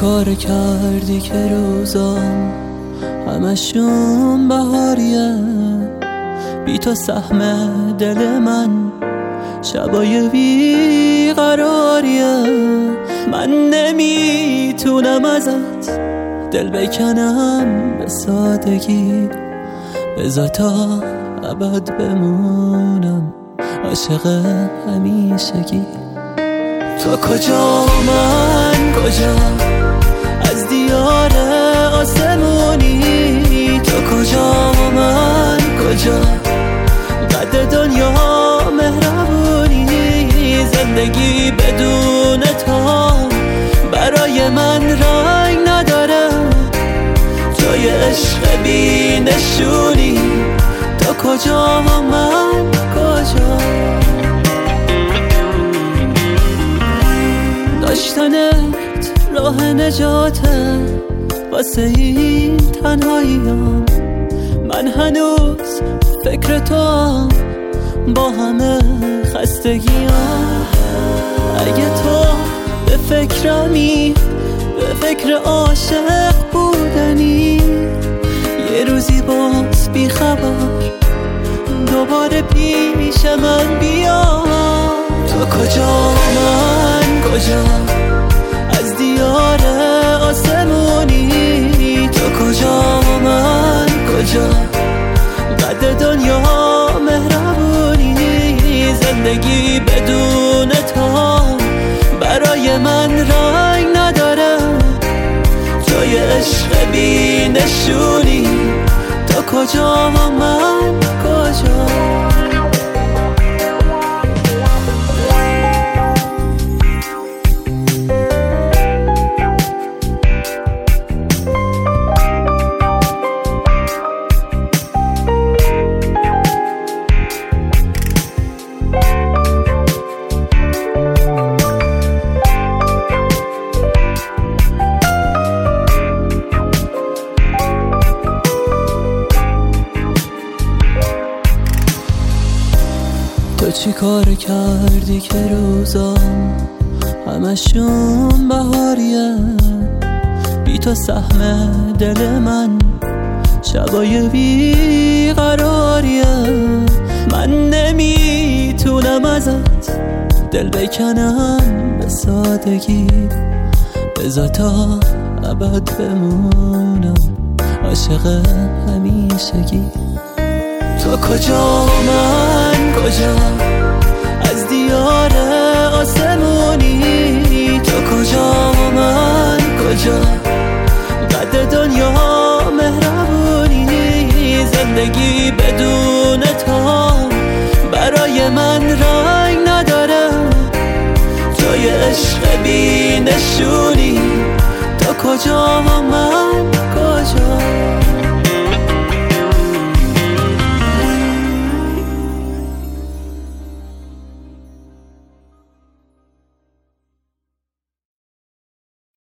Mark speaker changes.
Speaker 1: کار کردی که روزام همشون بهاریه، بی تو سهم دل من شبای بیقراریه. من نمیتونم ازت دل بکنم به سادگی، بذار تا ابد بمونم عاشق همیشگی. تو کجا من کجا، از دیار آسمونی؟ تو کجا من کجا، قد دنیا مهربونی؟ زندگی بدون تو برای من رنگ نداره، جای عشق بی نشونی. تو کجا من کجا، داشتنت راه نجاته واسه این تنهاییام. من هنوز فکر تو با همه خستگیام. اگه تو به فکرمی، به فکر عاشق بودنی، یه روزی باز بی خبر دوباره پیش من بیا. تو کجا من کجا، از دیار آسمونی؟ تو کجا من کجا، قد دنیا مهربونی؟ زندگی بدون تو برای من رنگ نداره، جای عشق بی نشونی. تو کجا من کجا. تو چی کار کردی که روزام همشون بهاریه، بی تو سهم دل من شبای بیقراریه. من نمیتونم ازت دل بکنم به سادگی، بذار تا ابد بمونم عاشق همیشگی. تو کجا من کجا، از دیار آسمونی؟ تو کجا من کجا، قد دنیا مهربونی؟ زندگی بدون تو برای من رنگ نداره، جای عشق بی نشونی. تو کجا من